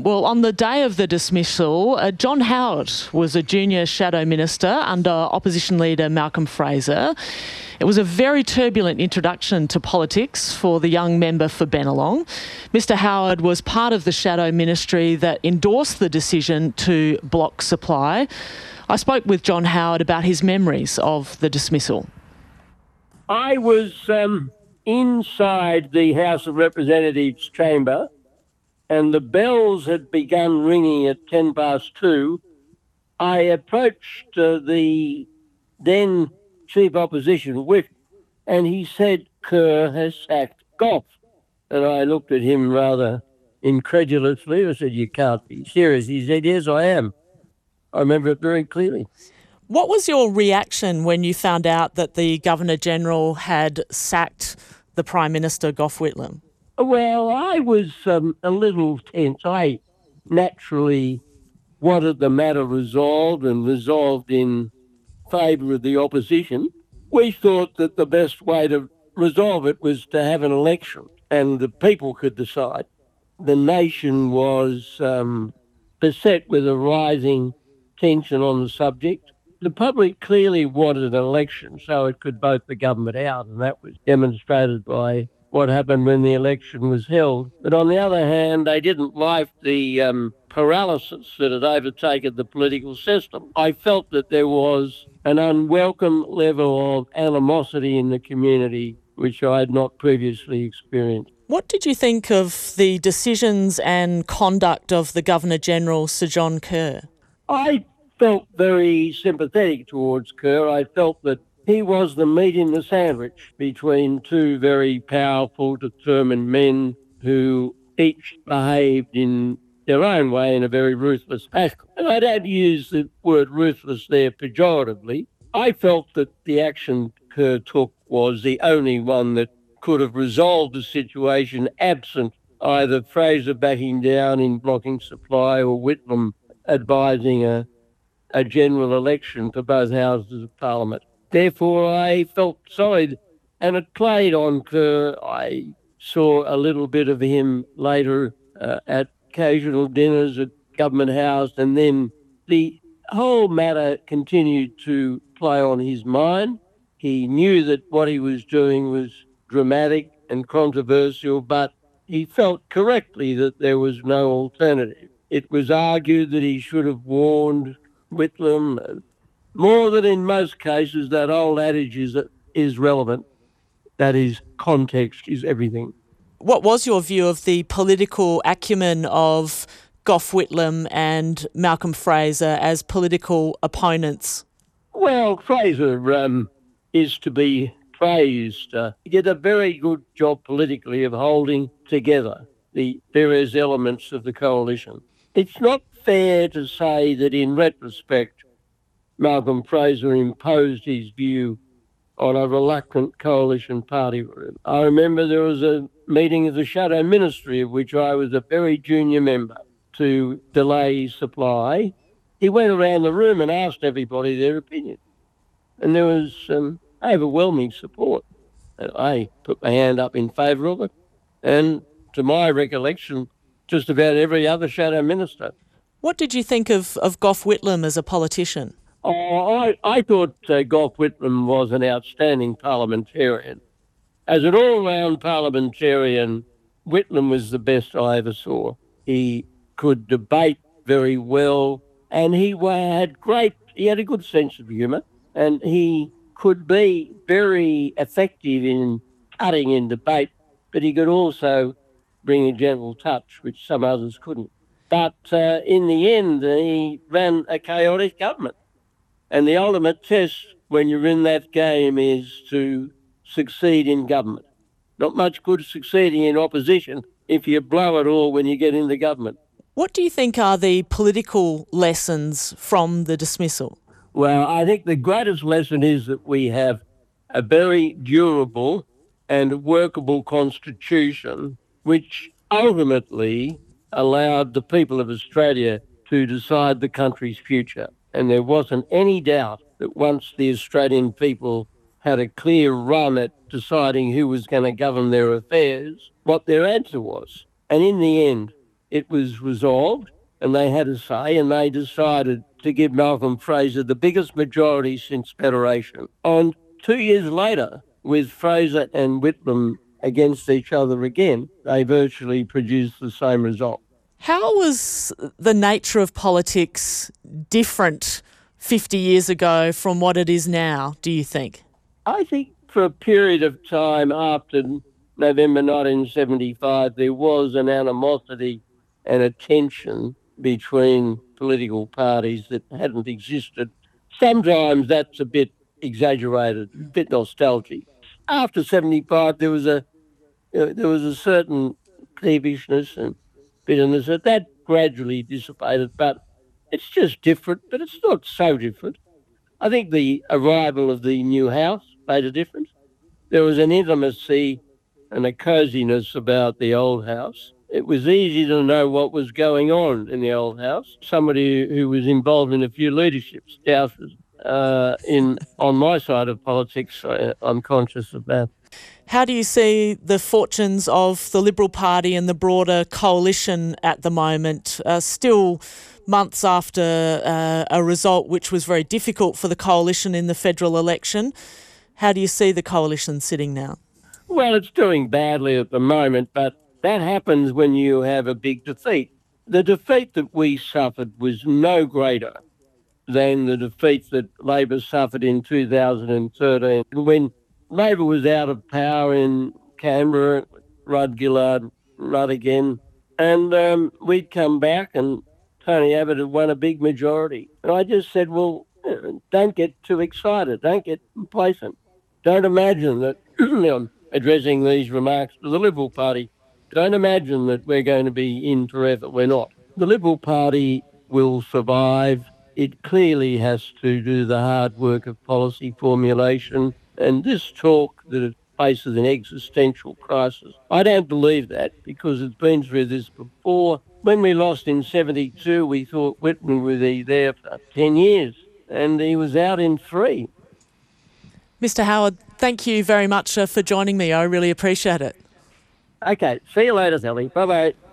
Well, on the day of the dismissal, John Howard was a junior shadow minister under opposition leader Malcolm Fraser. It was a very turbulent introduction to politics for the young member for Bennelong. Mr Howard was part of the shadow ministry that endorsed the decision to block supply. I spoke with John Howard about his memories of the dismissal. I was inside the House of Representatives chamber, and the bells had begun ringing at 2:10. I approached the then Chief Opposition Whip, and he said, "Kerr has sacked Gough." And I looked at him rather incredulously. I said, "You can't be serious." He said, "Yes, I am." I remember it very clearly. What was your reaction when you found out that the Governor-General had sacked the Prime Minister, Gough Whitlam? Well, I was a little tense. I naturally wanted the matter resolved and resolved in favour of the opposition. We thought that the best way to resolve it was to have an election and the people could decide. The nation was beset with a rising tension on the subject. The public clearly wanted an election so it could vote the government out, and that was demonstrated by what happened when the election was held. But on the other hand, they didn't like the paralysis that had overtaken the political system. I felt that there was an unwelcome level of animosity in the community which I had not previously experienced. What did you think of the decisions and conduct of the Governor-General, Sir John Kerr? I felt very sympathetic towards Kerr. I felt that he was the meat in the sandwich between two very powerful, determined men who each behaved in their own way in a very ruthless fashion. And I don't use the word ruthless there pejoratively. I felt that the action Kerr took was the only one that could have resolved the situation absent either Fraser backing down in blocking supply or Whitlam advising a general election for both houses of Parliament. Therefore, I felt sorry, and it played on Kerr. I saw a little bit of him later at occasional dinners at Government House, and then the whole matter continued to play on his mind. He knew that what he was doing was dramatic and controversial, but he felt correctly that there was no alternative. It was argued that he should have warned Whitlam. More than in most cases, that old adage is relevant. That is, context is everything. What was your view of the political acumen of Gough Whitlam and Malcolm Fraser as political opponents? Well, Fraser is to be praised. He did a very good job politically of holding together the various elements of the coalition. It's not fair to say that in retrospect, Malcolm Fraser imposed his view on a reluctant coalition party. I remember there was a meeting of the Shadow Ministry, of which I was a very junior member, to delay supply. He went around the room and asked everybody their opinion. And there was overwhelming support. And I put my hand up in favour of it. And to my recollection, just about every other Shadow Minister. What did you think of Gough Whitlam as a politician? Oh, I thought Gough Whitlam was an outstanding parliamentarian. As an all-round parliamentarian, Whitlam was the best I ever saw. He could debate very well, and he had a good sense of humour, and he could be very effective in cutting in debate, but he could also bring a gentle touch, which some others couldn't. But in the end, he ran a chaotic government. And the ultimate test when you're in that game is to succeed in government. Not much good succeeding in opposition if you blow it all when you get into government. What do you think are the political lessons from the dismissal? Well, I think the greatest lesson is that we have a very durable and workable constitution which ultimately allowed the people of Australia to decide the country's future. And there wasn't any doubt that once the Australian people had a clear run at deciding who was going to govern their affairs, what their answer was. And in the end, it was resolved and they had a say, and they decided to give Malcolm Fraser the biggest majority since Federation. On 2 years later, with Fraser and Whitlam against each other again, they virtually produced the same result. How was the nature of politics different 50 years ago from what it is now, do you think? I think for a period of time after November 1975, there was an animosity and a tension between political parties that hadn't existed. Sometimes that's a bit exaggerated, a bit nostalgic. After 75, there was a certain peevishness and bitterness that gradually dissipated, but it's just different, but it's not so different. I think the arrival of the new house made a difference. There was an intimacy and a coziness about the old house. It was easy to know what was going on in the old house. Somebody who was involved in a few leadership stoushes on my side of politics, I'm conscious of that. How do you see the fortunes of the Liberal Party and the broader coalition at the moment? Still months after a result which was very difficult for the coalition in the federal election. How do you see the coalition sitting now? Well, it's doing badly at the moment, but that happens when you have a big defeat. The defeat that we suffered was no greater than the defeat that Labor suffered in 2013 when Labor was out of power in Canberra, Rudd Gillard, Rudd again, and we'd come back and Tony Abbott had won a big majority. And I just said, well, don't get too excited, don't get complacent. Don't imagine that, I'm addressing these remarks to the Liberal Party, don't imagine that we're going to be in forever. We're not. The Liberal Party will survive. It clearly has to do the hard work of policy formulation. And this talk that it faces an existential crisis, I don't believe that because it's been through this before. When we lost in 72, we thought Whitman would be there for 10 years and he was out in 3. Mr. Howard, thank you very much for joining me. I really appreciate it. Okay, see you later, Sally. Bye-bye.